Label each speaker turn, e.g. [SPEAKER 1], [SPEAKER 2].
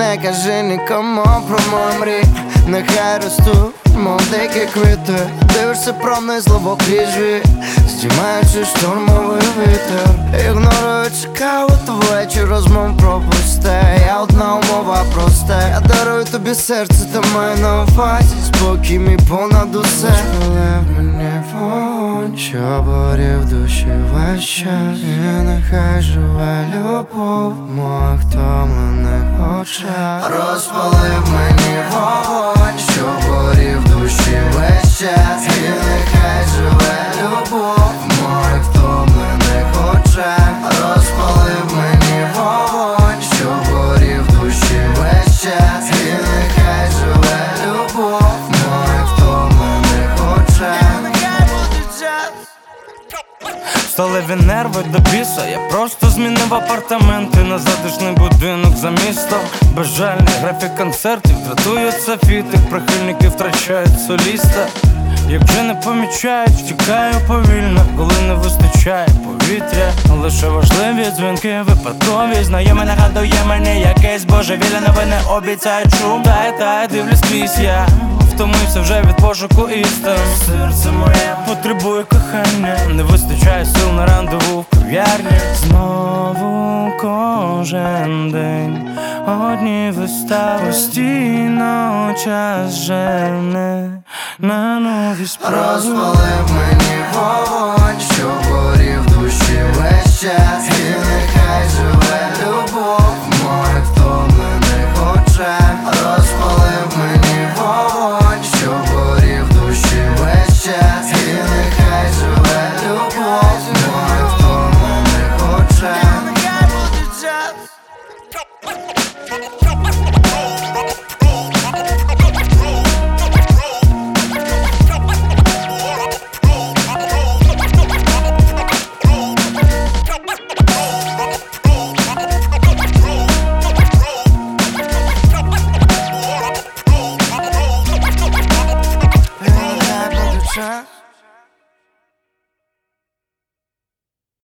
[SPEAKER 1] не кажи нікому про мої мрії. Нехай ростуть, мов дикі квіти. Дивишся пронизливо крізь вік, здіймаючи штурмовий вітер. Ігноруючи каву, то вечір розмов про пусте. Я одна умова проста, я дарую тобі серце, та маю на увазі спокій мій понад усе. Полив мені вогонь, що горів в душі весь час. І нехай живе любов в моїх втомлених очах. Розпалив мені вогонь, що горів в душі весь час. І нехай живе любов в моїх втомлених очах. Розпалив мені вогонь, що горів в душі весь час. І нехай живе любов в моїх втомлених очах.
[SPEAKER 2] Сталеві нерви до біса. Я просто змінив апартаменти на затишний будинок за містом. Безжальний графік концертів дратує софіти. Прихильники втрачають соліста. Як вже не помічають, втікаю повільно, коли не вистачає повітря. Лише важливі дзвінки, випадкові знайомі нагадує мені якесь божевілля. Новини обіцяють шум, та дивлюсь крізь я. Втомився вже від пошуку істин. Серце моє потребує кохання, не вистачає сил на рандеву в кав'ярні. Знову кожен день одні вистави, постійно час жене на нові справи.
[SPEAKER 1] Розпалив мені вогонь, що горів в душі весь час.